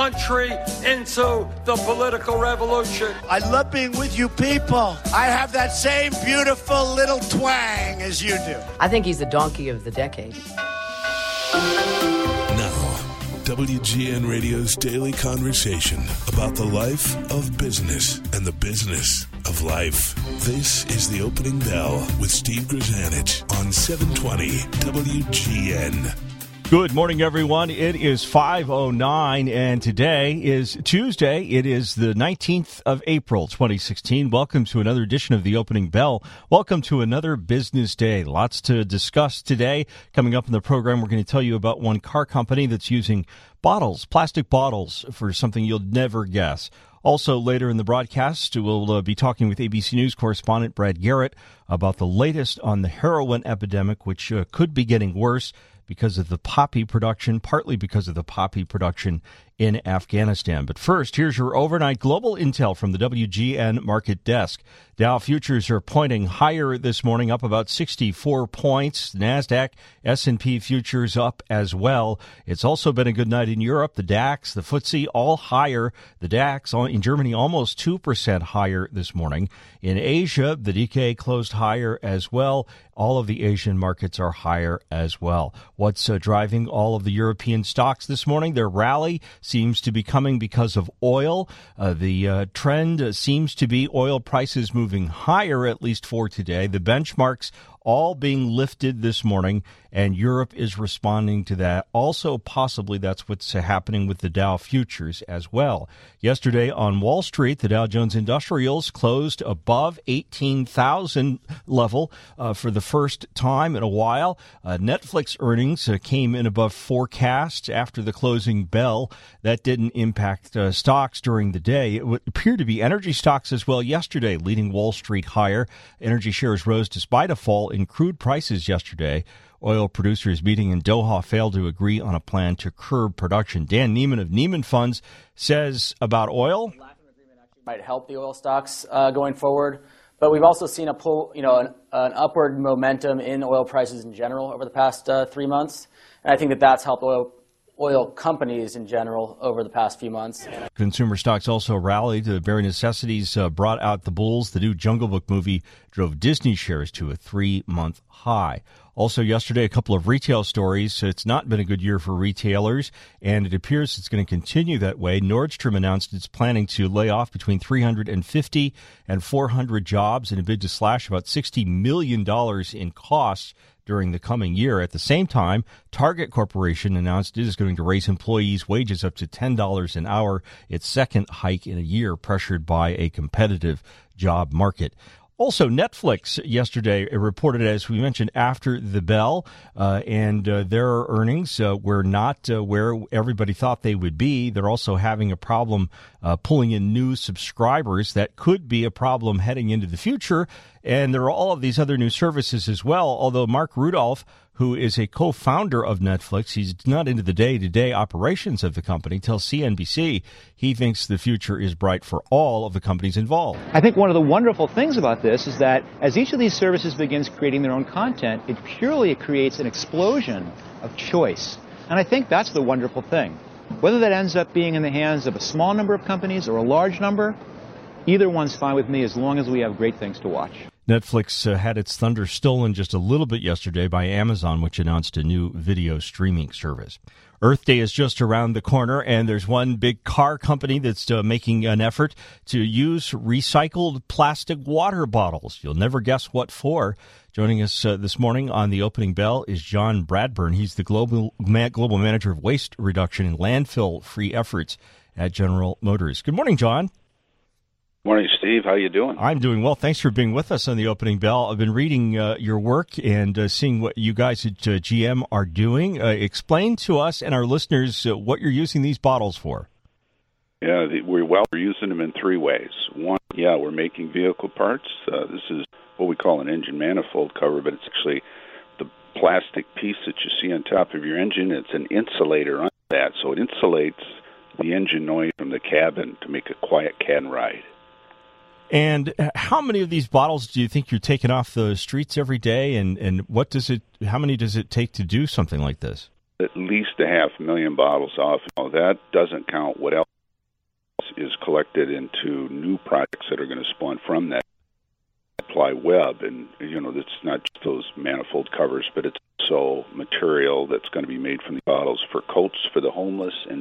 country into the political revolution. I love being with you people. I have that same beautiful little twang as you do. I think he's the donkey of the decade. Now, WGN Radio's daily conversation about the life of business and the business of life. This is The Opening Bell with Steve Grzanich on 720 WGN. Good morning, everyone. It is 5:09, and today is Tuesday. It is the 19th of April, 2016. Welcome to another edition of The Opening Bell. Welcome to another business day. Lots to discuss today. Coming up in the program, we're going to tell you about one car company that's using bottles, plastic bottles, for something you'll never guess. Also, later in the broadcast, we'll be talking with ABC News correspondent Brad Garrett about the latest on the heroin epidemic, which could be getting worse because of the poppy production, partly because of the poppy production in Afghanistan. But first, here's your overnight global intel from the WGN Market Desk. Dow futures are pointing higher this morning, up about 64 points. NASDAQ, S&P futures up as well. It's also been a good night in Europe. The DAX, the FTSE, all higher. The DAX in Germany almost 2% higher this morning. In Asia, the Nikkei closed higher as well. All of the Asian markets are higher as well. What's driving all of the European stocks this morning? Their rally seems to be coming because of oil. The trend seems to be oil prices moving higher, at least for today. The benchmarks all being lifted this morning, and Europe is responding to that. Also, possibly that's what's happening with the Dow futures as well. Yesterday on Wall Street, the Dow Jones Industrials closed above 18,000 level for the first time in a while. Netflix earnings came in above forecasts after the closing bell. That didn't impact stocks during the day. It would appear to be energy stocks as well yesterday, leading Wall Street higher. Energy shares rose despite a fall in crude prices yesterday. Oil producers meeting in Doha failed to agree on a plan to curb production. Dan Neiman of Neiman Funds says about oil. Lack of agreement actually might help the oil stocks going forward, but we've also seen a pull, an upward momentum in oil prices in general over the past 3 months, and I think that that's helped oil companies in general over the past few months. Consumer stocks also rallied. The Bare Necessities brought out the bulls. The new Jungle Book movie drove Disney shares to a 3-month high. Also yesterday, a couple of retail stories. It's not been a good year for retailers, and it appears it's going to continue that way. Nordstrom announced it's planning to lay off between 350 and 400 jobs in a bid to slash about $60 million in costs during the coming year. At the same time, Target Corporation announced it is going to raise employees' wages up to $10 an hour, its second hike in a year, pressured by a competitive job market. Also, Netflix yesterday reported, as we mentioned, after the bell, and their earnings were not where everybody thought they would be. They're also having a problem pulling in new subscribers. That could be a problem heading into the future. And there are all of these other new services as well, although Mark Rudolph, who is a co-founder of Netflix, he's not into the day-to-day operations of the company, tells CNBC he thinks the future is bright for all of the companies involved. I think one of the wonderful things about this is that as each of these services begins creating their own content, it purely creates an explosion of choice. And I think that's the wonderful thing. Whether that ends up being in the hands of a small number of companies or a large number, either one's fine with me as long as we have great things to watch. Netflix had its thunder stolen just a little bit yesterday by Amazon, which announced a new video streaming service. Earth Day is just around the corner, and there's one big car company that's making an effort to use recycled plastic water bottles. You'll never guess what for. Joining us this morning on the opening bell is John Bradburn. He's the global manager of waste reduction and landfill-free efforts at General Motors. Good morning, John. Morning, Steve. How you doing? I'm doing well. Thanks for being with us on the opening bell. I've been reading your work and seeing what you guys at GM are doing. Explain to us and our listeners what you're using these bottles for. Yeah, we're using them in 3 ways. One, we're making vehicle parts. This is what we call an engine manifold cover, but it's actually the plastic piece that you see on top of your engine. It's an insulator on that, so it insulates the engine noise from the cabin to make a quiet cabin ride. And how many of these bottles do you think you're taking off the streets every day? And how many does it take to do something like this? at least 500,000 bottles off. That doesn't count what else is collected into new products that are going to spawn from that supply web. And, it's not just those manifold covers, but it's also material that's going to be made from the bottles for coats for the homeless and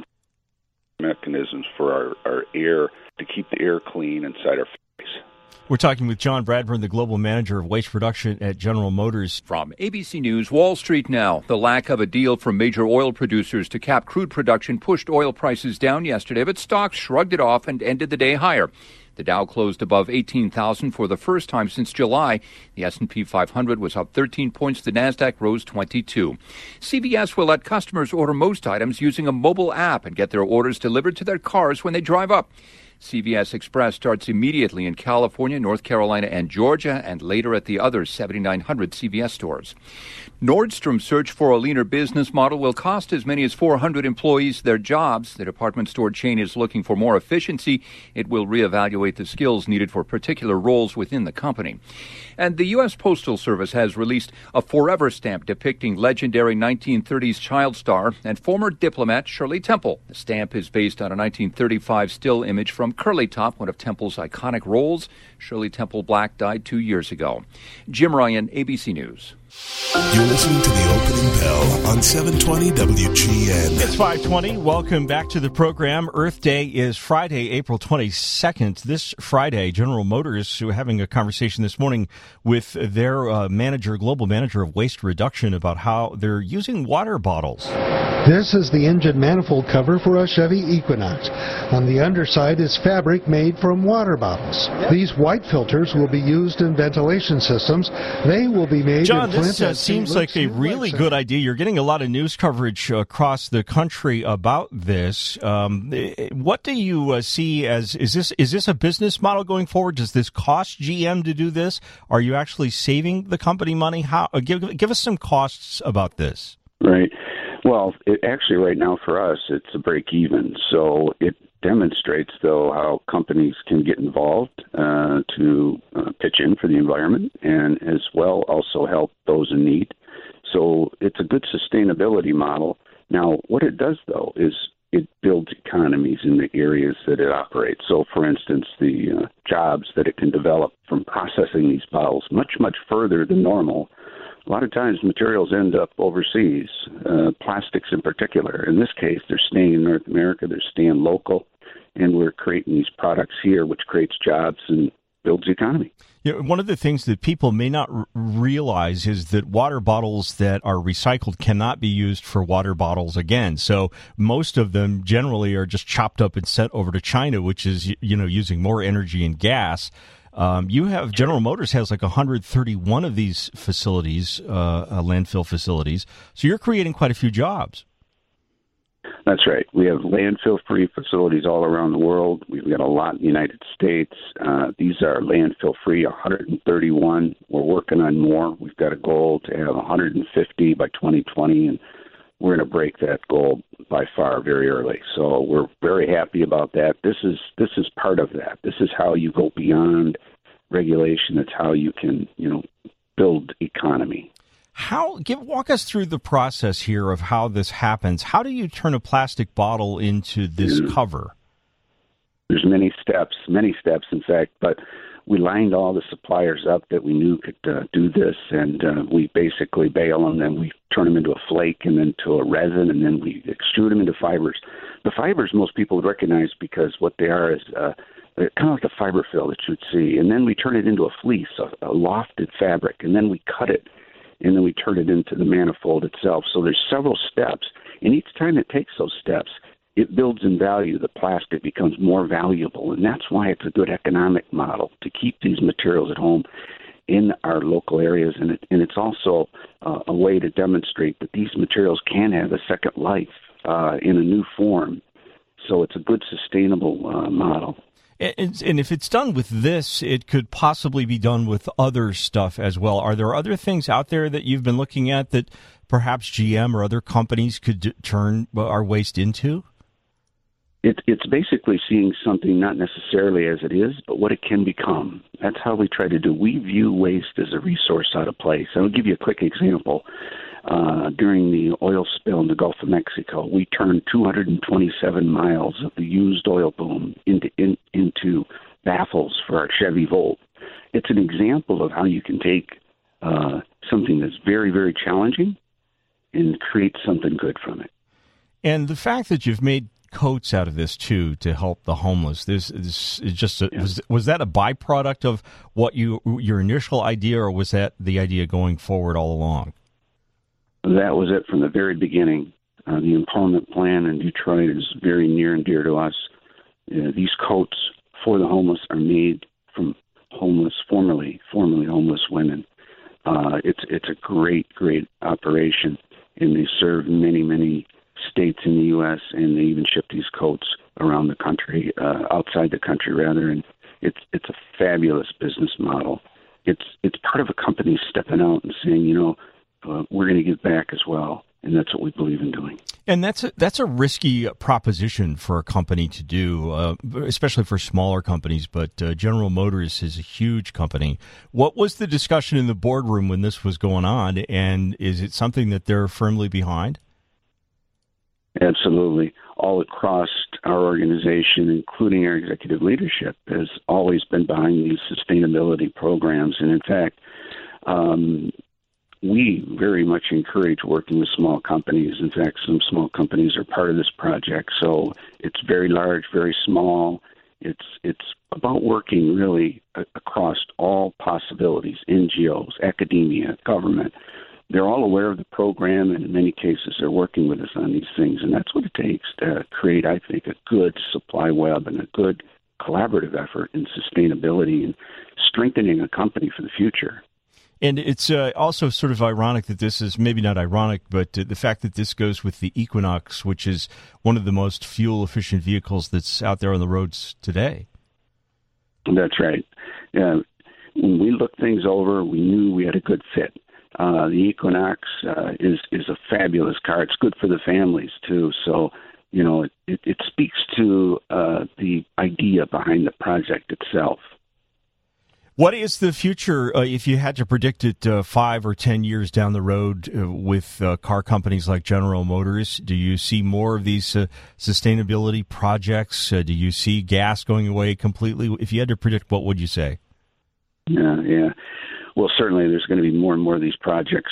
mechanisms for our air to keep the air clean inside our face. We're talking with John Bradburn, the Global Manager of Waste Reduction at General Motors. From ABC News, Wall Street now. The lack of a deal from major oil producers to cap crude production pushed oil prices down yesterday, but stocks shrugged it off and ended the day higher. The Dow closed above 18,000 for the first time since July. The S&P 500 was up 13 points. The Nasdaq rose 22. CVS will let customers order most items using a mobile app and get their orders delivered to their cars when they drive up. CVS Express starts immediately in California, North Carolina, and Georgia, and later at the other 7,900 CVS stores. Nordstrom's search for a leaner business model will cost as many as 400 employees their jobs. The department store chain is looking for more efficiency. It will reevaluate the skills needed for particular roles within the company. And the U.S. Postal Service has released a forever stamp depicting legendary 1930s child star and former diplomat Shirley Temple. The stamp is based on a 1935 still image from Curly Top, one of Temple's iconic roles. Shirley Temple Black died 2 years ago. Jim Ryan, ABC News. You're listening to the opening bell on 720 WGN. It's 5:20. Welcome back to the program. Earth Day is Friday, April 22nd. This Friday, General Motors were having a conversation this morning with their global manager of waste reduction about how they're using water bottles. This is the engine manifold cover for a Chevy Equinox. On the underside is fabric made from water bottles. These white filters will be used in ventilation systems. They will be made John, in this seems like a really good idea. You're getting a lot of news coverage across the country about this. What do you see as, is this a business model going forward? Does this cost GM to do this? Are you actually saving the company money? How? Give us some costs about this. Right. Well, actually right now for us, it's a break even. So it demonstrates, though, how companies can get involved to pitch in for the environment and as well also help those in need. So it's a good sustainability model. Now, what it does, though, is it builds economies in the areas that it operates. So, for instance, the jobs that it can develop from processing these bottles much, much further than normal. A lot of times materials end up overseas, plastics in particular. In this case, they're staying in North America, they're staying local, and we're creating these products here, which creates jobs and builds the economy. One of the things that people may not realize is that water bottles that are recycled cannot be used for water bottles again. So most of them generally are just chopped up and sent over to China, which is, using more energy and gas. General Motors has like 131 of these facilities, landfill facilities. So you're creating quite a few jobs. That's right. We have landfill-free facilities all around the world. We've got a lot in the United States. These are landfill-free, 131. We're working on more. We've got a goal to have 150 by 2020, and we're going to break that goal by far very early. So we're very happy about that. This is part of that. This is how you go beyond regulation. It's how you can, build economy. Walk us through the process here of how this happens. How do you turn a plastic bottle into this cover? There's many steps, in fact, but we lined all the suppliers up that we knew could do this, and we basically bale them, then we turn them into a flake and then to a resin, and then we extrude them into fibers. The fibers most people would recognize because what they are is kind of like a fiber fill that you'd see, and then we turn it into a fleece, a lofted fabric, and then we cut it, and then we turn it into the manifold itself. So there's several steps, and each time it takes those steps, it builds in value. The plastic becomes more valuable, and that's why it's a good economic model to keep these materials at home in our local areas, and it's also a way to demonstrate that these materials can have a second life in a new form. So it's a good sustainable model. And if it's done with this, it could possibly be done with other stuff as well. Are there other things out there that you've been looking at that perhaps GM or other companies could turn our waste into? It's basically seeing something not necessarily as it is, but what it can become. That's how we try to do. We view waste as a resource out of place. I'll give you a quick example. during the oil spill in the Gulf of Mexico, we turned 227 miles of the used oil boom into baffles for our Chevy Volt. It's an example of how you can take something that's very, very challenging and create something good from it. And the fact that you've made coats out of this too to help the homeless. This is just was that a byproduct of what your initial idea, or was that the idea going forward all along? That was it from the very beginning. The empowerment plan in Detroit is very near and dear to us. These coats for the homeless are made from formerly homeless women. It's a great operation, and they serve many states in the U.S., and they even ship these coats around the country, outside the country rather, and it's a fabulous business model. It's part of a company stepping out and saying, we're going to give back as well, and that's what we believe in doing. And that's a risky proposition for a company to do, especially for smaller companies, but General Motors is a huge company. What was the discussion in the boardroom when this was going on, and is it something that they're firmly behind? Absolutely. All across our organization, including our executive leadership, has always been behind these sustainability programs. And in fact, we very much encourage working with small companies. In fact, some small companies are part of this project. So it's very large, very small. It's about working really across all possibilities, NGOs, academia, government. They're all aware of the program, and in many cases they're working with us on these things. And that's what it takes to create, I think, a good supply web and a good collaborative effort in sustainability and strengthening a company for the future. And it's also sort of ironic that this is, maybe not ironic, but the fact that this goes with the Equinox, which is one of the most fuel-efficient vehicles that's out there on the roads today. That's right. When we looked things over, we knew we had a good fit. The Equinox is a fabulous car. It's good for the families, too. So, it speaks to the idea behind the project itself. What is the future, if you had to predict it 5 or 10 years down the road with car companies like General Motors? Do you see more of these sustainability projects? Do you see gas going away completely? If you had to predict, what would you say? Yeah. Well, certainly there's going to be more and more of these projects,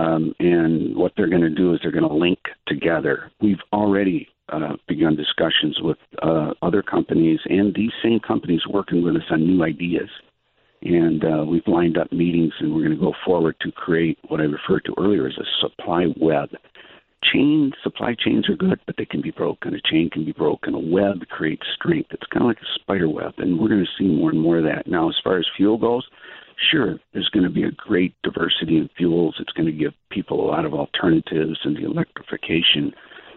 and what they're going to do is they're going to link together. We've already begun discussions with other companies, and these same companies working with us on new ideas. And we've lined up meetings, and we're going to go forward to create what I referred to earlier as a supply web. Supply chains are good, but they can be broken. A chain can be broken. A web creates strength. It's kind of like a spider web, and we're going to see more and more of that. Now, as far as fuel goes, sure, there's going to be a great diversity in fuels. It's going to give people a lot of alternatives, and the electrification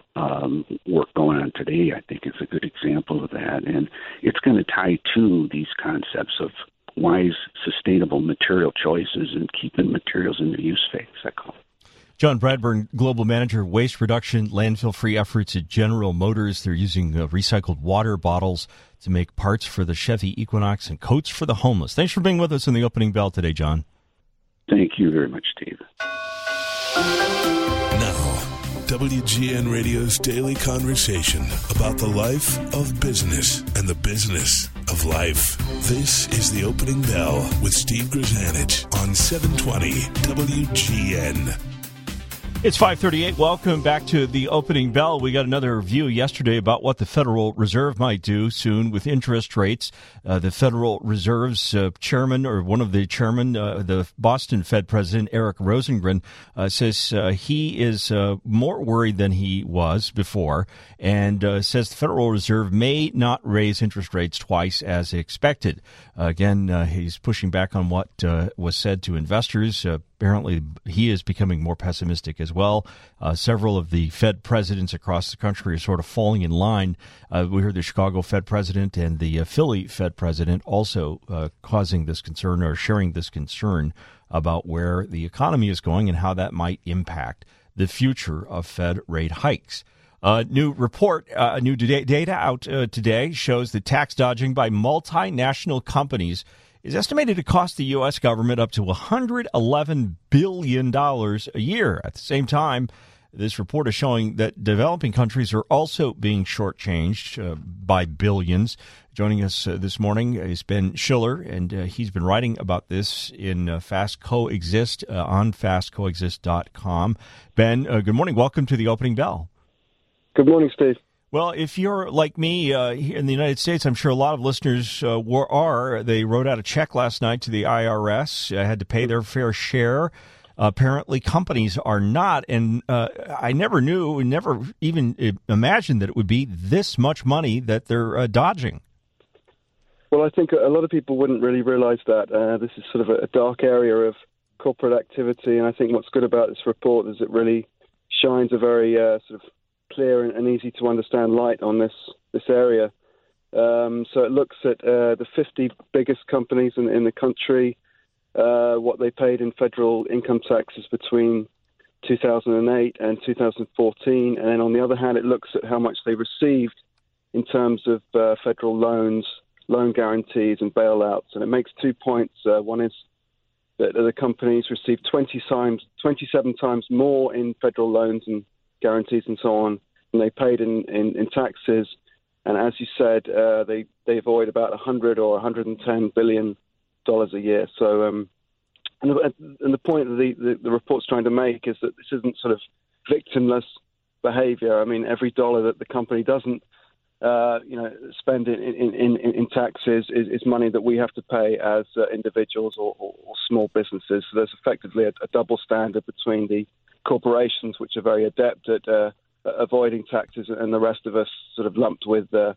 work going on today, I think, is a good example of that. And it's going to tie to these concepts of wise, sustainable material choices and keeping materials in their use phase, I call it. John Bradburn, Global Manager, Waste Reduction, Landfill-Free Efforts at General Motors. They're using recycled water bottles to make parts for the Chevy Equinox and coats for the homeless. Thanks for being with us in the opening bell today, John. Thank you very much, Steve. Now, WGN Radio's daily conversation about the life of business and the business of life. This is the opening bell with Steve Grzanich on 720 WGN. It's 5:38. Welcome back to the opening bell. We got another review yesterday about what the Federal Reserve might do soon with interest rates. The Federal Reserve's chairman, or one of the chairmen, the Boston Fed president, Eric Rosengren, says he is more worried than he was before, and says the Federal Reserve may not raise interest rates twice as expected. Again, he's pushing back on what was said to investors. Apparently, he is becoming more pessimistic as well. Several of the Fed presidents across the country are sort of falling in line. We heard the Chicago Fed president and the Philly Fed president also causing this concern, or sharing this concern about where the economy is going and how that might impact the future of Fed rate hikes. New report, new data out today shows that tax dodging by multinational companies is estimated to cost the U.S. government up to $111 billion a year. At the same time, this report is showing that developing countries are also being shortchanged by billions. Joining us this morning is Ben Schiller, and he's been writing about this in Fast Coexist on fastcoexist.com. Ben, good morning. Welcome to the Opening Bell. Good morning, Steve. Well, if you're like me here in the United States, I'm sure a lot of listeners are. They wrote out a check last night to the IRS, had to pay their fair share. Apparently, companies are not, and I never even imagined that it would be this much money that they're dodging. Well, I think a lot of people wouldn't really realize that. This is sort of a dark area of corporate activity, and I think what's good about this report is it really shines a very sort of clear and easy to understand light on this area. So it looks at the 50 biggest companies in the country, what they paid in federal income taxes between 2008 and 2014, and then on the other hand, it looks at how much they received in terms of federal loans, loan guarantees, and bailouts. And it makes 2 points. One is that the companies received 27 times more in federal loans and guarantees and so on than they paid in taxes. And as you said, they avoid about 100 or 110 billion dollars a year. So, and the point that the report's trying to make is that this isn't sort of victimless behavior. I mean, every dollar that the company doesn't, spend in taxes is money that we have to pay as individuals or small businesses. So there's effectively a double standard between the corporations, which are very adept at avoiding taxes, and the rest of us sort of lumped with the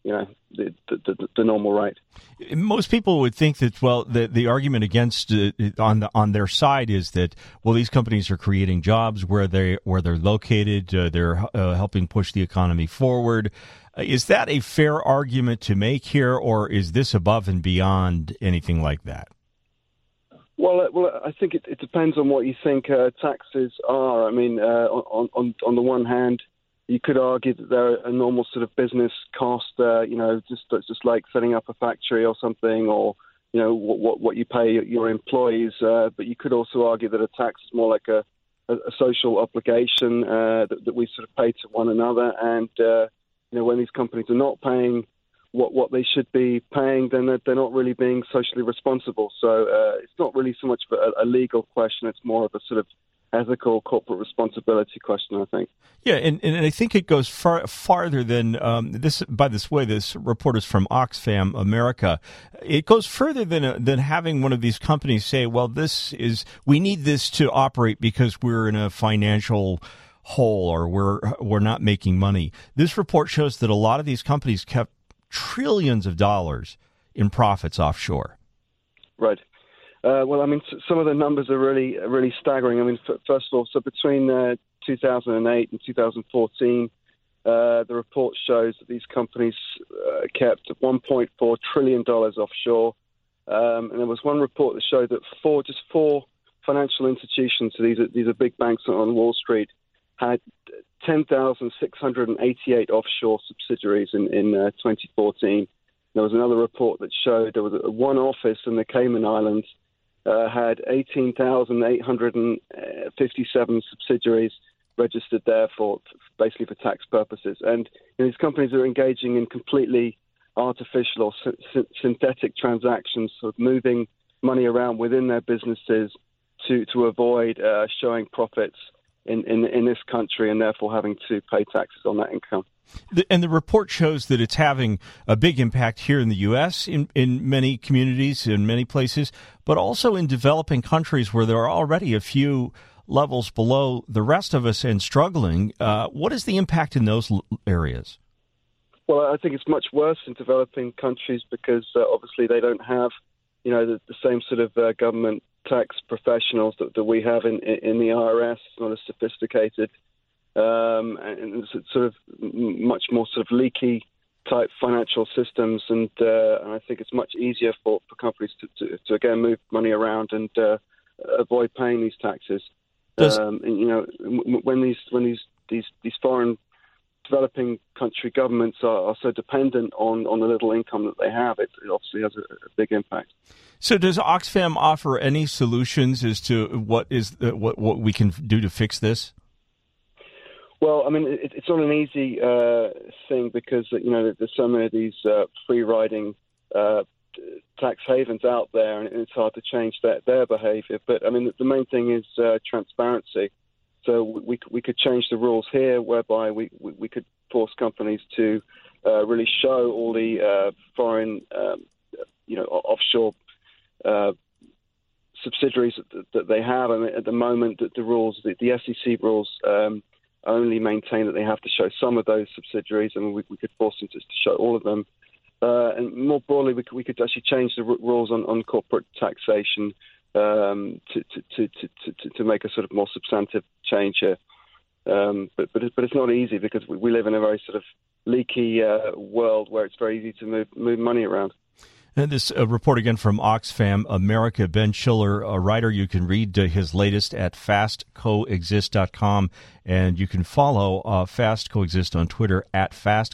normal rate. Most people would think that, well, the argument against on their side is that, well, these companies are creating jobs where they're located. They're helping push the economy forward. Is that a fair argument to make here, or is this above and beyond anything like that? Well, I think it depends on what you think taxes are. I mean, on the one hand, you could argue that they're a normal sort of business cost, just like setting up a factory or something, or what you pay your employees. But you could also argue that a tax is more like a social obligation that we sort of pay to one another. And when these companies are not paying what they should be paying, then they're not really being socially responsible. So it's not really so much of a legal question. It's more of a sort of ethical corporate responsibility question, I think. Yeah, and I think it goes farther than this. By this way, this report is from Oxfam America. It goes further than having one of these companies say, well, we need this to operate because we're in a financial hole or we're not making money. This report shows that a lot of these companies kept trillions of dollars in profits offshore. Right. Well, I mean, some of the numbers are really, really staggering. I mean, first of all, so between 2008 and 2014, the report shows that these companies kept $1.4 trillion offshore. And there was one report that showed that four financial institutions, so these are big banks on Wall Street, had 10,688 offshore subsidiaries in 2014. There was another report that showed there was one office in the Cayman Islands had 18,857 subsidiaries registered there for tax purposes. And these companies are engaging in completely artificial or synthetic transactions, sort of moving money around within their businesses to avoid showing profits in this country and therefore having to pay taxes on that income. And the report shows that it's having a big impact here in the U.S., in many communities, in many places, but also in developing countries where there are already a few levels below the rest of us and struggling. What is the impact in those areas? Well, I think it's much worse in developing countries because obviously they don't have, the same sort of government tax professionals that we have in the IRS. It's not as sophisticated. And it's sort of much more sort of leaky type financial systems, and I think it's much easier for companies to again move money around and avoid paying these taxes. When these foreign developing country governments are so dependent on the little income that they have, it obviously has a big impact. So does Oxfam offer any solutions as to what we can do to fix this? Well, I mean, it's not an easy thing because, there's so many of these free-riding tax havens out there, and it's hard to change their behavior. But, I mean, the main thing is transparency. So we could change the rules here whereby we could force companies to really show all the foreign, offshore subsidiaries that they have. I mean, at the moment, the rules, the SEC rules, only maintain that they have to show some of those subsidiaries, and we could force them to show all of them. And more broadly, we could actually change the rules on corporate taxation to make a sort of more substantive change here. But it's not easy because we live in a very sort of leaky world where it's very easy to move money around. And this report again from Oxfam America. Ben Schiller, a writer, you can read his latest at fastcoexist.com, and you can follow Fast Coexist on Twitter at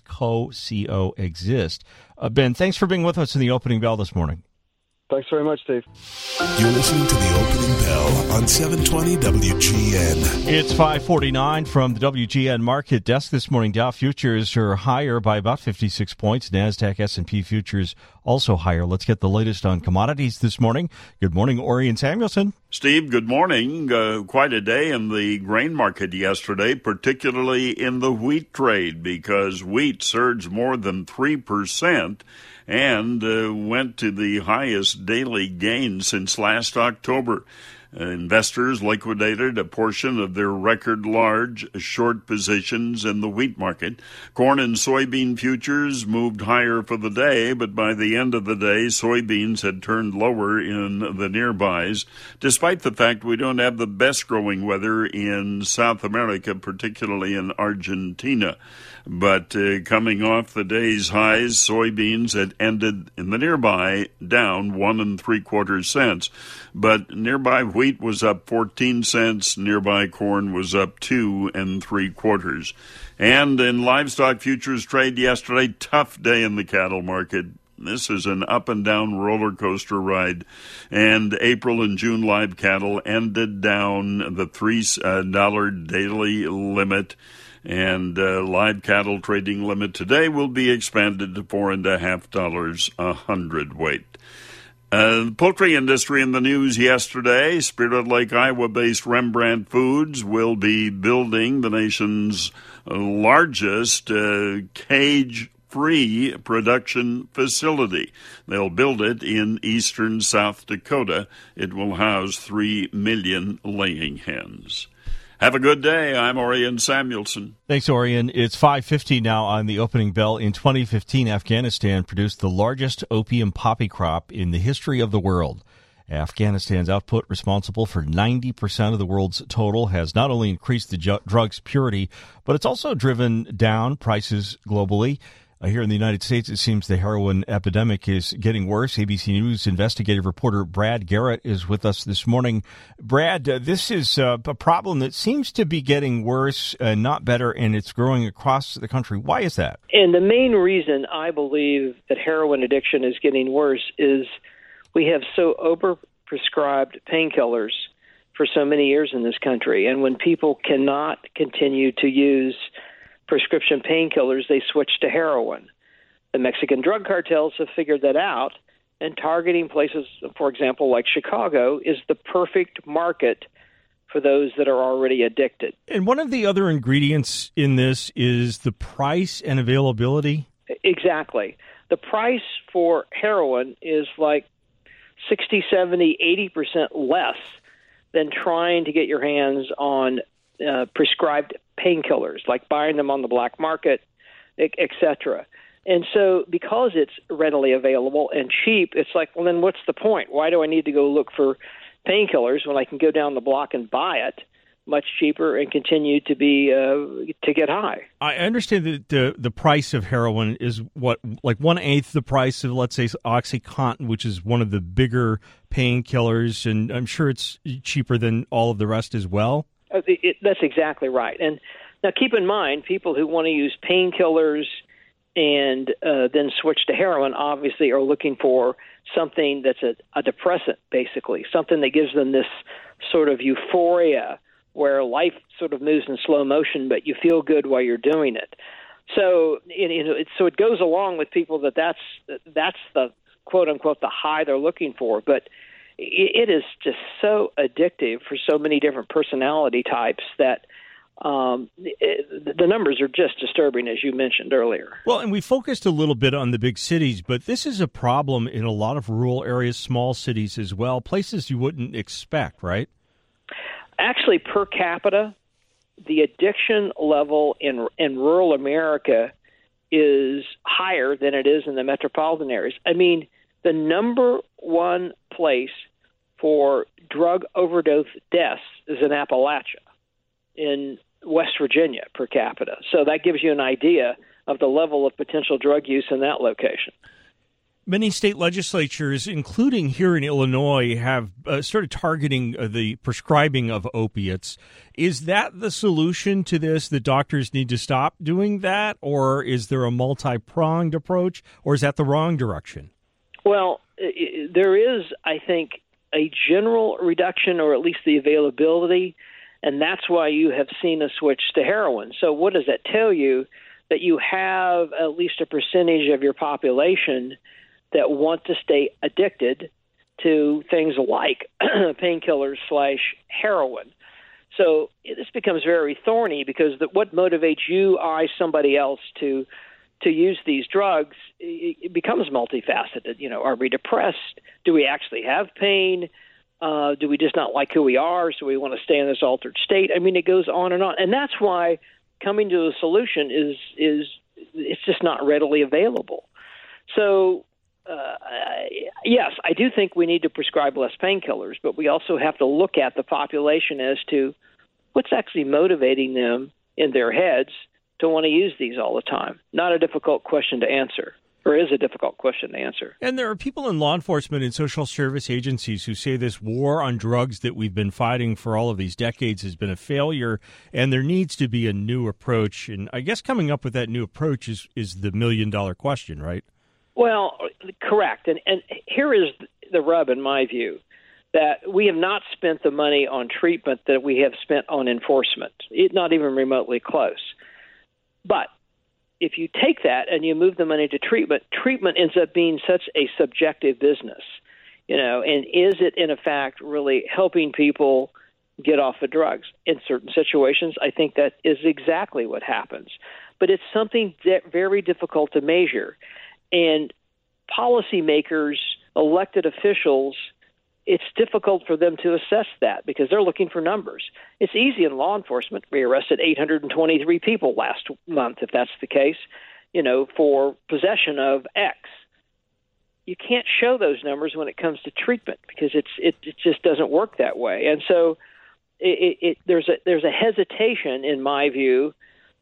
fastcoexist. Ben, thanks for being with us in the opening bell this morning. Thanks very much, Steve. You're listening to the opening bell on 720 WGN. It's 5:49 from the WGN market desk this morning. Dow futures are higher by about 56 points. NASDAQ, S&P futures also higher. Let's get the latest on commodities this morning. Good morning, Orion Samuelson. Steve, good morning. Quite a day in the grain market yesterday, particularly in the wheat trade, because wheat surged more than 3%. And went to the highest daily gain since last October. Investors liquidated a portion of their record large short positions in the wheat market. Corn and soybean futures moved higher for the day, but by the end of the day, soybeans had turned lower in the nearbys, despite the fact we don't have the best growing weather in South America, particularly in Argentina. But coming off the day's highs, soybeans had ended in the nearby down 1 3/4 cents. But nearby wheat was up 14 cents. Nearby corn was up 2 3/4. And in livestock futures trade yesterday, tough day in the cattle market. This is an up and down roller coaster ride. And April and June live cattle ended down the $3 daily limit. And live cattle trading limit today will be expanded to $4.50 a hundredweight. The poultry industry in the news yesterday. Spirit Lake, Iowa-based Rembrandt Foods will be building the nation's largest cage-free production facility. They'll build it in eastern South Dakota. It will house 3 million laying hens. Have a good day. I'm Orion Samuelson. Thanks, Orion. It's 5:50 now on the opening bell. In 2015, Afghanistan produced the largest opium poppy crop in the history of the world. Afghanistan's output, responsible for 90% of the world's total, has not only increased the drug's purity, but it's also driven down prices globally. Here in the United States, it seems the heroin epidemic is getting worse. ABC News investigative reporter Brad Garrett is with us this morning. Brad, this is a problem that seems to be getting worse, not better, and it's growing across the country. Why is that? And the main reason I believe that heroin addiction is getting worse is we have so overprescribed painkillers for so many years in this country. And when people cannot continue to use prescription painkillers, they switch to heroin. The Mexican drug cartels have figured that out, and targeting places, for example, like Chicago, is the perfect market for those that are already addicted. And one of the other ingredients in this is the price and availability? Exactly. The price for heroin is like 60, 70, 80% less than trying to get your hands on prescribed painkillers, like buying them on the black market, et cetera. And so because it's readily available and cheap, it's like, well, then what's the point? Why do I need to go look for painkillers when I can go down the block and buy it much cheaper and continue to be to get high? I understand that the price of heroin is what, like 1/8 the price of, let's say, OxyContin, which is one of the bigger painkillers, and I'm sure it's cheaper than all of the rest as well. That's exactly right. And now keep in mind, people who want to use painkillers and then switch to heroin obviously are looking for something that's a depressant, basically, something that gives them this sort of euphoria where life sort of moves in slow motion, but you feel good while you're doing it. So, so it goes along with people that's the quote unquote the high they're looking for, but it is just so addictive for so many different personality types that the numbers are just disturbing, as you mentioned earlier. Well, and we focused a little bit on the big cities, but this is a problem in a lot of rural areas, small cities as well, places you wouldn't expect, right? Actually, per capita, the addiction level in rural America is higher than it is in the metropolitan areas. I mean, the number one place for drug overdose deaths is in Appalachia, in West Virginia per capita. So that gives you an idea of the level of potential drug use in that location. Many state legislatures, including here in Illinois, have started targeting the prescribing of opiates. Is that the solution to this, that doctors need to stop doing that, or is there a multi-pronged approach, or is that the wrong direction? Well, there is, I think, a general reduction, or at least the availability, and that's why you have seen a switch to heroin. So what does that tell you? That you have at least a percentage of your population that want to stay addicted to things like painkillers / heroin. So this becomes very thorny because what motivates you, somebody else to use these drugs, it becomes multifaceted. You know, are we depressed? Do we actually have pain? Do we just not like who we are, so we want to stay in this altered state? I mean, it goes on. And that's why coming to a solution is it's just not readily available. So, yes, I do think we need to prescribe less painkillers, but we also have to look at the population as to what's actually motivating them in their heads to want to use these all the time. Not a difficult question to answer, or is a difficult question to answer. And there are people in law enforcement and social service agencies who say this war on drugs that we've been fighting for all of these decades has been a failure, and there needs to be a new approach. And I guess coming up with that new approach is the million-dollar question, right? Well, correct. And here is the rub, in my view, that we have not spent the money on treatment that we have spent on enforcement, not even remotely close. But if you take that and you move the money to treatment, treatment ends up being such a subjective business, you know, and is it in fact really helping people get off of drugs? In certain situations, I think that is exactly what happens. But it's something very difficult to measure. And policymakers, elected officials, it's difficult for them to assess that because they're looking for numbers. It's easy in law enforcement. We arrested 823 people last month, if that's the case, you know, for possession of X. You can't show those numbers when it comes to treatment because it just doesn't work that way. And so there's a hesitation, in my view,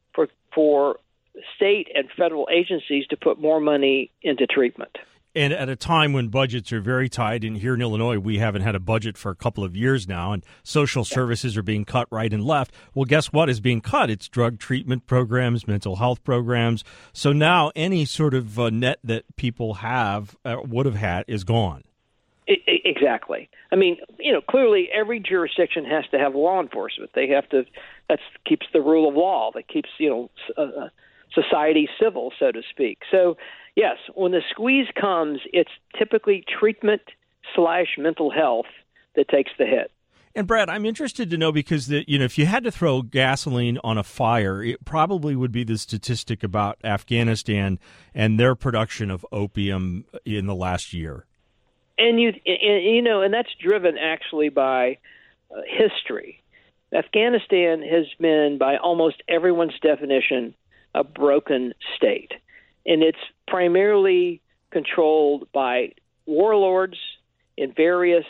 for state and federal agencies to put more money into treatment. And at a time when budgets are very tight, and here in Illinois, we haven't had a budget for a couple of years now, and social services are being cut right and left. Well, guess what is being cut? It's drug treatment programs, mental health programs. So now any sort of net that people would have had is gone. Exactly. I mean, you know, clearly every jurisdiction has to have law enforcement. They have to. That keeps the rule of law. That keeps, you know, society civil, so to speak. So, yes, when the squeeze comes, it's typically treatment / mental health that takes the hit. And Brad, I'm interested to know because if you had to throw gasoline on a fire, it probably would be the statistic about Afghanistan and their production of opium in the last year. And that's driven actually by history. Afghanistan has been, by almost everyone's definition, a broken state. And it's primarily controlled by warlords in various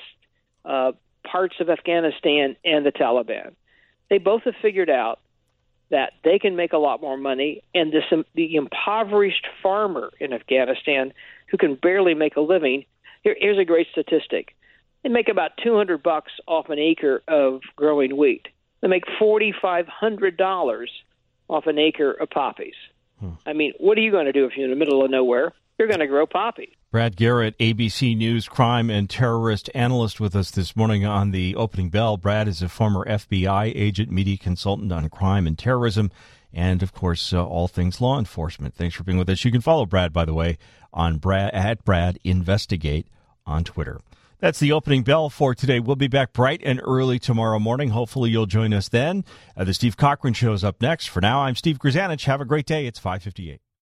parts of Afghanistan and the Taliban. They both have figured out that they can make a lot more money, and the impoverished farmer in Afghanistan who can barely make a living, here's a great statistic. They make about $200 off an acre of growing wheat. They make $4,500 off an acre of poppies. I mean, what are you going to do if you're in the middle of nowhere? You're going to grow poppy. Brad Garrett, ABC News crime and terrorist analyst with us this morning on the opening bell. Brad is a former FBI agent, media consultant on crime and terrorism, and, of course, all things law enforcement. Thanks for being with us. You can follow Brad, by the way, on Brad Investigate on Twitter. That's the opening bell for today. We'll be back bright and early tomorrow morning. Hopefully you'll join us then. The Steve Cochran Show is up next. For now, I'm Steve Grzanich. Have a great day. It's 5:58.